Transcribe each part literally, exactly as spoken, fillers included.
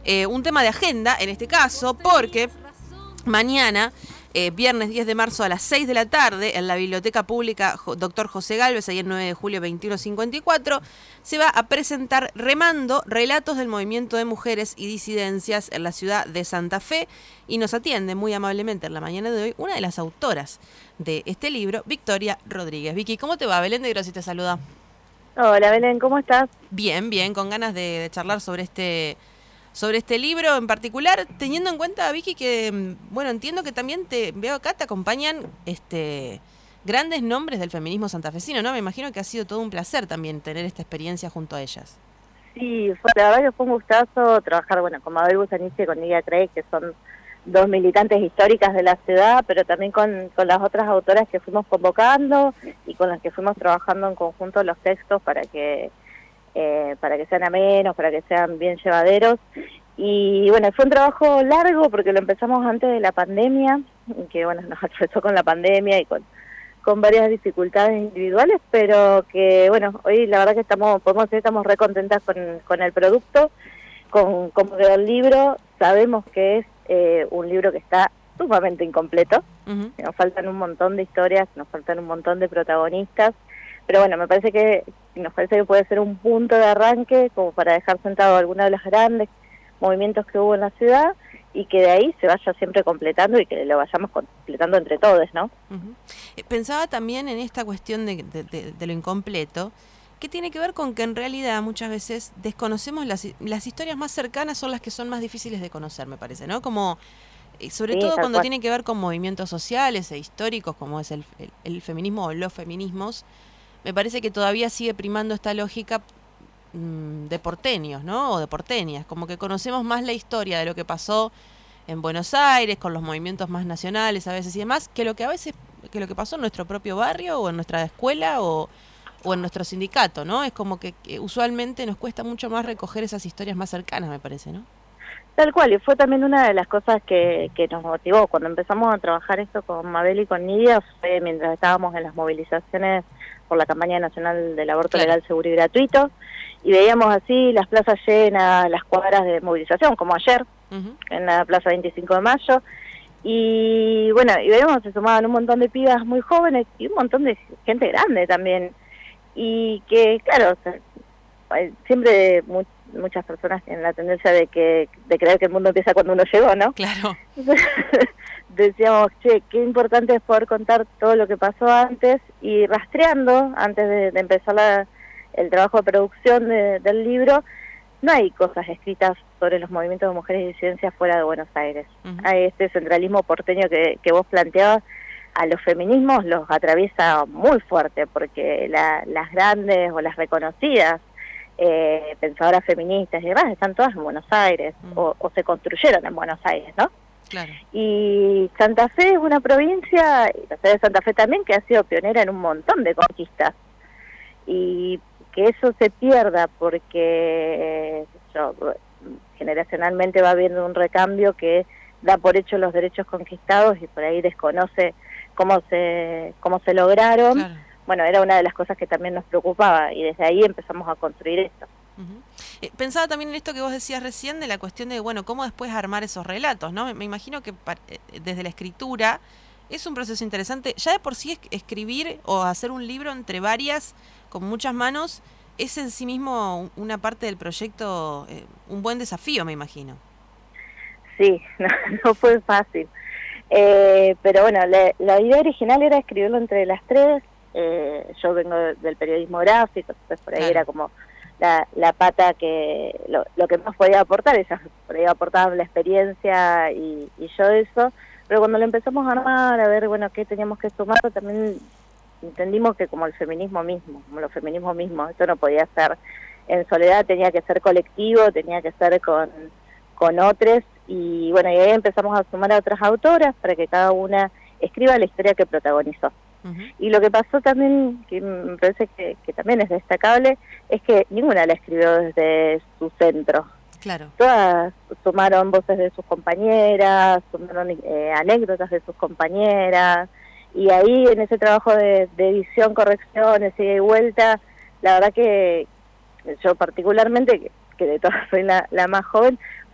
eh, un tema de agenda en este caso, porque mañana, eh, viernes diez de marzo a las seis de la tarde, en la Biblioteca Pública Doctor José Gálvez, ahí el nueve de julio veintiuno cincuenta y cuatro, se va a presentar Remando, relatos del movimiento de mujeres y disidencias en la ciudad de Santa Fe, y nos atiende muy amablemente en la mañana de hoy una de las autoras de este libro, Victoria Rodríguez. Vicky, ¿cómo te va? Belén de Grossi te saluda. Hola Belén, ¿cómo estás? Bien, bien, con ganas de, de charlar sobre este... sobre este libro en particular, teniendo en cuenta, Vicky, que, bueno, entiendo que también te veo acá, te acompañan este grandes nombres del feminismo santafesino, ¿no? Me imagino que ha sido todo un placer también tener esta experiencia junto a ellas. Sí, fue, la verdad que fue un gustazo trabajar, bueno, con Mabel Busaniche y con Nidia Craig, que son dos militantes históricas de la ciudad, pero también con, con las otras autoras que fuimos convocando y con las que fuimos trabajando en conjunto los textos para que Eh, para que sean amenos, para que sean bien llevaderos. Y bueno, fue un trabajo largo porque lo empezamos antes de la pandemia, que bueno, nos atravesó con la pandemia y con, con varias dificultades individuales, pero que bueno, hoy la verdad que estamos, podemos decir, estamos re contentas con, con el producto, con cómo quedó el libro. Sabemos que es eh, un libro que está sumamente incompleto, uh-huh. Nos faltan un montón de historias, nos faltan un montón de protagonistas, pero bueno, me parece que nos parece que puede ser un punto de arranque como para dejar sentado algunos de los grandes movimientos que hubo en la ciudad y que de ahí se vaya siempre completando y que lo vayamos completando entre todos, ¿no? Uh-huh. Pensaba también en esta cuestión de, de, de, de lo incompleto, que tiene que ver con que en realidad muchas veces desconocemos las, las historias más cercanas, son las que son más difíciles de conocer, me parece, ¿no? Como sobre sí, todo cuando cual. tiene que ver con movimientos sociales e históricos, como es el, el, el feminismo o los feminismos. Me parece que todavía sigue primando esta lógica mmm, de porteños, ¿no? O de porteñas, como que conocemos más la historia de lo que pasó en Buenos Aires, con los movimientos más nacionales a veces y demás, que lo que a veces, que lo que pasó en nuestro propio barrio o en nuestra escuela o, o en nuestro sindicato, ¿no? Es como que, que usualmente nos cuesta mucho más recoger esas historias más cercanas, me parece, ¿no? Tal cual, y fue también una de las cosas que, que nos motivó cuando empezamos a trabajar esto con Mabel y con Nidia, fue mientras estábamos en las movilizaciones por la campaña nacional del aborto claro. legal, seguro y gratuito, y veíamos así las plazas llenas, las cuadras de movilización, como ayer, uh-huh. en la plaza veinticinco de mayo, y bueno, y veíamos se sumaban un montón de pibas muy jóvenes y un montón de gente grande también, y que claro, o sea, siempre mu- muchas personas tienen la tendencia de que de creer que el mundo empieza cuando uno llegó, ¿no? Claro. Decíamos, che, qué importante es poder contar todo lo que pasó antes y rastreando, antes de, de empezar la, el trabajo de producción de, del libro, no hay cosas escritas sobre los movimientos de mujeres y disidencias fuera de Buenos Aires. Uh-huh. Hay este centralismo porteño que, que vos planteabas, a los feminismos los atraviesa muy fuerte, porque la, las grandes o las reconocidas eh, pensadoras feministas y demás están todas en Buenos Aires, uh-huh. o, o se construyeron en Buenos Aires, ¿no? Claro. Y Santa Fe es una provincia, y la ciudad de Santa Fe también, que ha sido pionera en un montón de conquistas. Y que eso se pierda porque yo, generacionalmente va habiendo un recambio que da por hecho los derechos conquistados y por ahí desconoce cómo se cómo se lograron. Claro. Bueno, era una de las cosas que también nos preocupaba y desde ahí empezamos a construir esto. Uh-huh. Eh, pensaba también en esto que vos decías recién de la cuestión de, bueno, cómo después armar esos relatos, ¿no? Me, me imagino que par, eh, desde la escritura es un proceso interesante. Ya de por sí es, escribir o hacer un libro entre varias, con muchas manos, es en sí mismo una parte del proyecto, eh, un buen desafío, me imagino. Sí, no, no fue fácil. Eh, pero bueno, la, la idea original era escribirlo entre las tres. Eh, yo vengo del periodismo gráfico, entonces por ahí claro. era como la, la pata que lo, lo que más podía aportar, ella podía aportar la experiencia y, y yo eso, pero cuando lo empezamos a armar, a ver, bueno, qué teníamos que sumar, también entendimos que como el feminismo mismo, como los feminismos mismos, esto no podía ser en soledad, tenía que ser colectivo, tenía que ser con, con otros, y bueno, y ahí empezamos a sumar a otras autoras para que cada una escriba la historia que protagonizó. Uh-huh. Y lo que pasó también, que me parece que, que también es destacable, es que ninguna la escribió desde su centro. Claro. Todas sumaron voces de sus compañeras, sumaron eh, anécdotas de sus compañeras, y ahí en ese trabajo de, de edición, corrección, ida y vuelta, la verdad que yo particularmente, que, que de todas soy la, la más joven,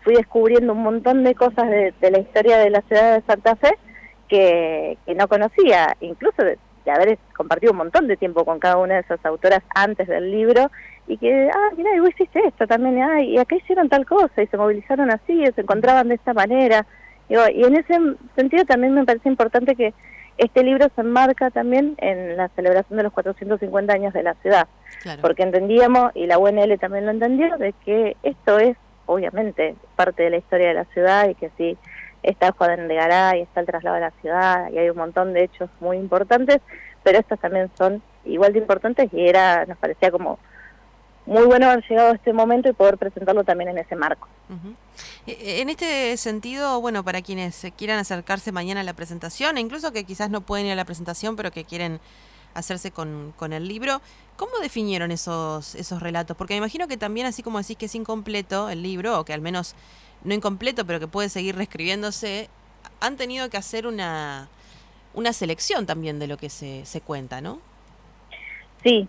fui descubriendo un montón de cosas de, de la historia de la ciudad de Santa Fe que, que no conocía, incluso de, de haber compartido un montón de tiempo con cada una de esas autoras antes del libro, y que, ah, mira, y vos hiciste esto también, ah, y acá hicieron tal cosa, y se movilizaron así, y se encontraban de esta manera. Digo, y en ese sentido también me parece importante que este libro se enmarca también en la celebración de los cuatrocientos cincuenta años de la ciudad, claro. Porque entendíamos, y la U N L también lo entendió, de que esto es, obviamente, parte de la historia de la ciudad, y que sí, está Juan de Garay, está el traslado a la ciudad, y hay un montón de hechos muy importantes, pero estos también son igual de importantes, y era, nos parecía como muy bueno haber llegado a este momento y poder presentarlo también en ese marco. Uh-huh. En este sentido, bueno, para quienes quieran acercarse mañana a la presentación, e incluso que quizás no pueden ir a la presentación, pero que quieren hacerse con, con el libro, ¿cómo definieron esos, esos relatos? Porque me imagino que también, así como decís que es incompleto el libro, o que al menos no incompleto, pero que puede seguir reescribiéndose, han tenido que hacer una, una selección también de lo que se, se cuenta, ¿no? Sí,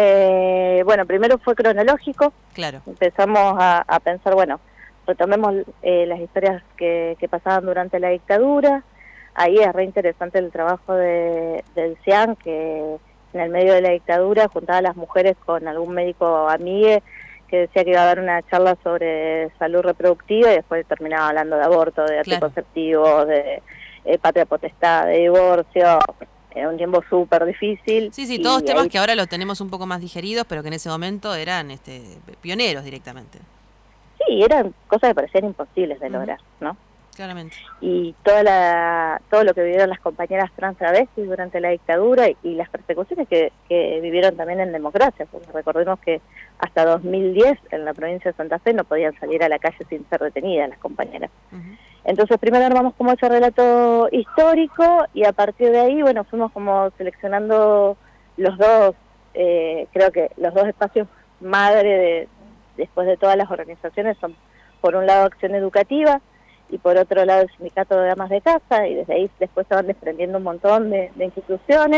eh, bueno, primero fue cronológico. Claro. Empezamos a, a pensar, bueno, retomemos eh, las historias que, que pasaban durante la dictadura. Ahí es re interesante el trabajo de, del CIAN, que en el medio de la dictadura juntaba a las mujeres con algún médico amigue que decía que iba a dar una charla sobre salud reproductiva, y después terminaba hablando de aborto, de anticonceptivos, claro. de eh, patria potestad, de divorcio. Era un tiempo súper difícil. Sí, sí, todos temas ahí... que ahora los tenemos un poco más digeridos, pero que en ese momento eran este, pioneros directamente. Sí, eran cosas que parecían imposibles de uh-huh. lograr, ¿no? Claramente. Y toda la, todo lo que vivieron las compañeras trans travestis durante la dictadura, y, y las persecuciones que, que vivieron también en democracia, porque recordemos que hasta dos mil diez en la provincia de Santa Fe no podían salir a la calle sin ser detenidas las compañeras. Uh-huh. Entonces primero armamos como ese relato histórico, y a partir de ahí, bueno, fuimos como seleccionando los dos, eh, creo que los dos espacios madre de, después de todas las organizaciones son, por un lado, Acción Educativa, y por otro lado el Sindicato de Amas de Casa, y desde ahí después se van desprendiendo un montón de, de instituciones,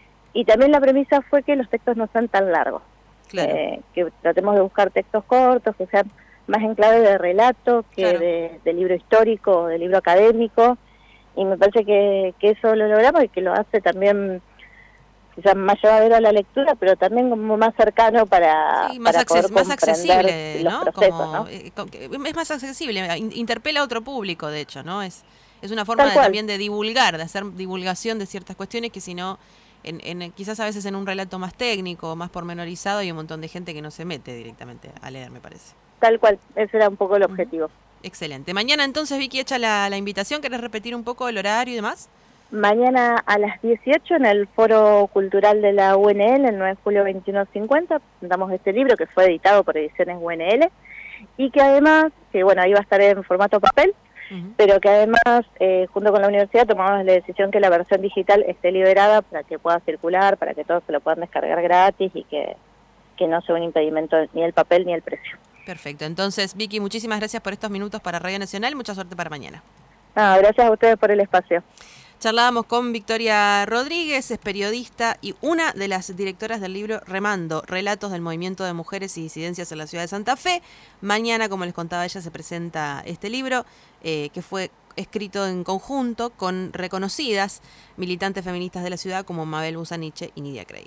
y también la premisa fue que los textos no sean tan largos, claro. eh, que tratemos de buscar textos cortos, que sean más en clave de relato que claro. de, de libro histórico o de libro académico, y me parece que, que eso lo logramos, y que lo hace también quizás más llevadero a la lectura, pero también como más cercano para, sí, más, para acces- poder más accesible, los ¿no? procesos, como, ¿no? Eh, es más accesible, interpela a otro público, de hecho, ¿no? Es es una forma de, también de divulgar, de hacer divulgación de ciertas cuestiones que si no, en, en, quizás a veces en un relato más técnico, más pormenorizado, hay un montón de gente que no se mete directamente a leer, me parece. Tal cual, ese era un poco el objetivo. Excelente. Mañana entonces, Vicky, hecha la, la invitación, ¿querés repetir un poco el horario y demás? Mañana a las dieciocho en el Foro Cultural de la U N L, el nueve de julio veintiuno cincuenta, presentamos este libro que fue editado por Ediciones U N L, y que además, que bueno, ahí va a estar en formato papel, uh-huh. pero que además, eh, junto con la universidad, tomamos la decisión que la versión digital esté liberada para que pueda circular, para que todos se lo puedan descargar gratis, y que, que no sea un impedimento ni el papel ni el precio. Perfecto. Entonces, Vicky, muchísimas gracias por estos minutos para Radio Nacional. Mucha suerte para mañana. Ah, gracias a ustedes por el espacio. Charlábamos con Victoria Rodríguez, es periodista y una de las directoras del libro Remando, Relatos del Movimiento de Mujeres y Disidencias en la Ciudad de Santa Fe. Mañana, como les contaba ella, se presenta este libro eh, que fue escrito en conjunto con reconocidas militantes feministas de la ciudad como Mabel Busaniche y Nidia Craig.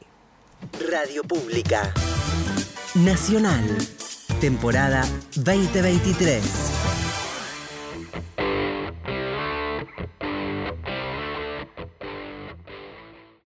Radio Pública Nacional, temporada veinte veintitrés.